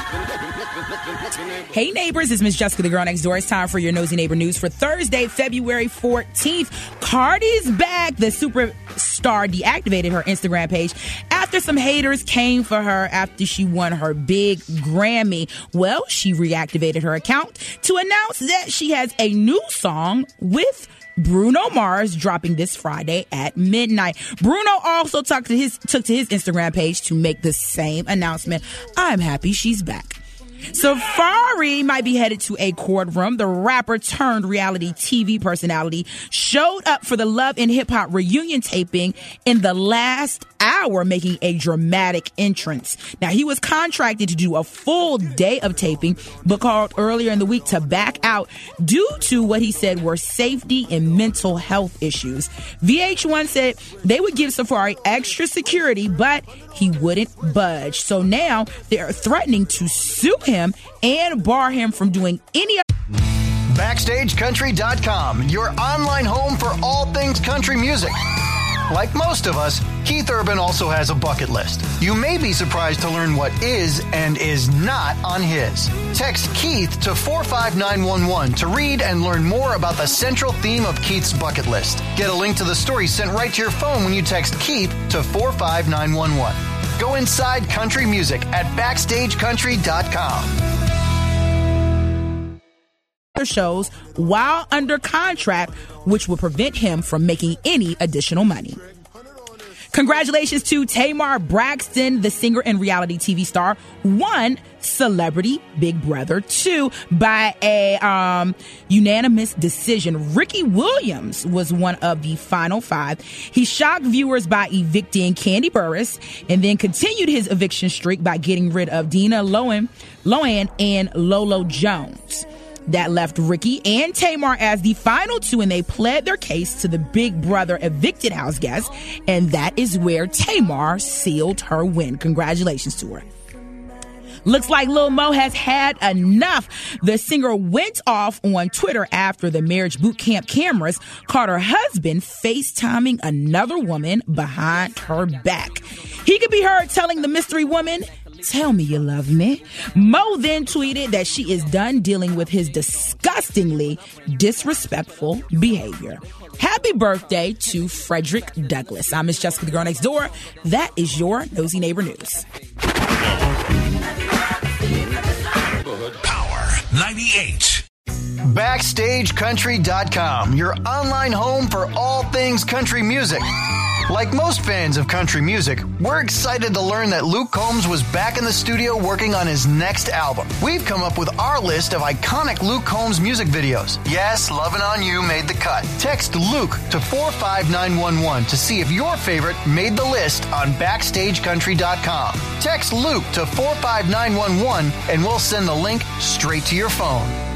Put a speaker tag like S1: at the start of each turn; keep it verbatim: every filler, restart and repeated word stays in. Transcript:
S1: Hey neighbors, it's Miss Jessica, the girl next door. It's time for your Nosy Neighbor News for Thursday, February fourteenth. Cardi's back. The superstar deactivated her Instagram page after some haters came for her after she won her big Grammy. Well, she reactivated her account to announce that she has a new song with Bruno Mars dropping this Friday at midnight. Bruno also took to his took to his Instagram page to make the same announcement. I'm happy she's back. Safaree might be headed to a courtroom. The rapper turned reality T V personality showed up for the Love and Hip Hop reunion taping in the last hour, making a dramatic entrance. Now, he was contracted to do a full day of taping, but called earlier in the week to back out due to what he said were safety and mental health issues. V H one said they would give Safaree extra security, but he wouldn't budge. So now they're threatening to sue him and bar him from doing any other.
S2: Backstage Country dot com, your online home for all things country music. Like most of us, Keith Urban also has a bucket list. You may be surprised to learn what is and is not on his. Text Keith to four five nine one one to read and learn more about the central theme of Keith's bucket list. Get a link to the story sent right to your phone when you text Keith to four five nine one one. Go inside country music at Backstage Country dot com.
S1: Shows while under contract, which would prevent him from making any additional money. Congratulations to Tamar Braxton, the singer and reality T V star, won Celebrity Big Brother two by a um, unanimous decision. Ricky Williams was one of the final five. He shocked viewers by evicting Candy Burris and then continued his eviction streak by getting rid of Dina Lohan, Lohan and Lolo Jones. That left Ricky and Tamar as the final two, and they pled their case to the Big Brother evicted house guests, and that is where Tamar sealed her win. Congratulations to her. Looks like Lil Mo has had enough. The singer went off on Twitter after the marriage boot camp cameras caught her husband FaceTiming another woman behind her back. He could be heard telling the mystery woman, "Tell me you love me." Mo then tweeted that she is done dealing with his disgustingly disrespectful behavior. Happy birthday to Frederick Douglass. I'm Miss Jessica, the girl next door. That is your Nosy Neighbor News.
S3: Power ninety-eight.
S2: Backstage Country dot com, your online home for all things country music. Like most fans of country music, we're excited to learn that Luke Combs was back in the studio working on his next album. We've come up with our list of iconic Luke Combs music videos. Yes, Lovin' On You made the cut. Text Luke to four five nine one one to see if your favorite made the list on Backstage Country dot com. Text Luke to four five nine one one and we'll send the link straight to your phone.